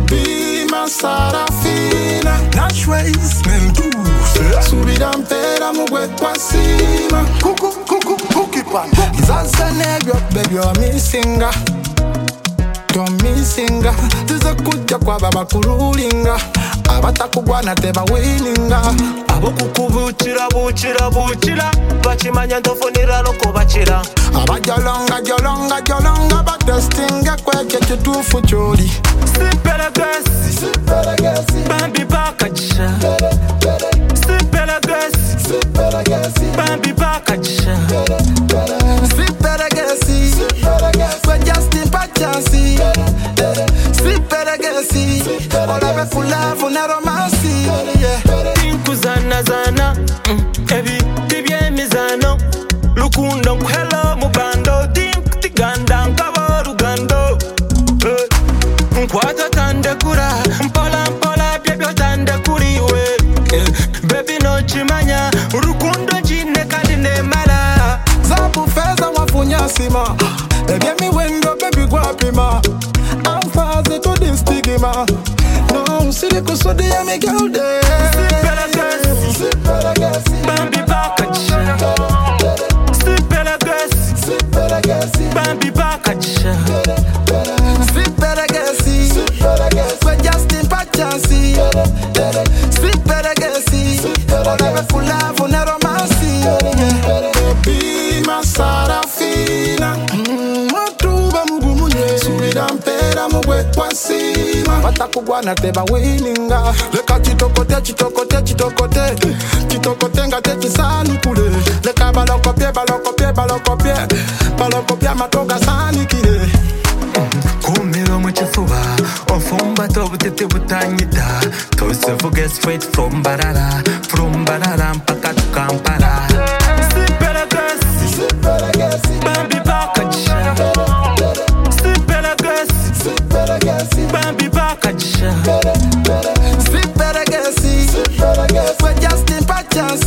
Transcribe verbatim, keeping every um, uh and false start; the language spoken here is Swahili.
Baby, ma Sarafina. Nash ways, men do. Subida mpera mugwe kwa sima. Kuku, kuku, kuki pan. Zaza negyo, baby, you're missing. Don't missing. Tuze kuja kwa baba kurulinga. Abatakugwana teba wininga. Abo kukubuchira buchira buchira bachimanya ndofonira loko bachira abajolonga jolonga jolonga batestinga kweke kitufu choli Simpele gesi Simpele gesi Bambi bakachisha Simpele gesi Simpele gesi Bambi bakachisha Simpele gesi Simpele gesi Kwa Justin Pachansi Simpele gesi Olave fulavu na romansi Tinku zana zana Ebi tibye mizano Lukundo mkwelo mubando Tinku tiganda nkabo rugando Nkwata tande kura Mpola mpola byebyo tande kuriwe Baby no chimanya Rukundo jine kadine mala Zabu feza wafunya sima Ebye mi wendo baby guapima Amfaze to din stigma No, siri kusudi ya mi girl de Simpele gesi Simpele gesi Bambi bakachisha Simpele gesi Simpele gesi Bambi bakachisha Simpele gesi Simpele gesi Kwa Justin Pachansi Simpele gesi Olave fulavu na romansi Baby, ma Sarafina Matuba mugumunye Subida mpera mugwe kwa sima Batakugwana teba wininga Leka chitokote, chitokote, chitokote Chitokote nga te chisani kule Leka balokopye, balokopye, balokopye Balokopye matoga sani kile Kumiro muchifuba Ofumba tobutete butanyita Tose vuge straight from Barara From Barara mpaka tukampara Simpele gesi Simpele gesi Bambi bakachisha Simpele gesi Simpele gesi Bambi bakachisha Simpele gesi Simpele gesi Kwa Justin Pachansi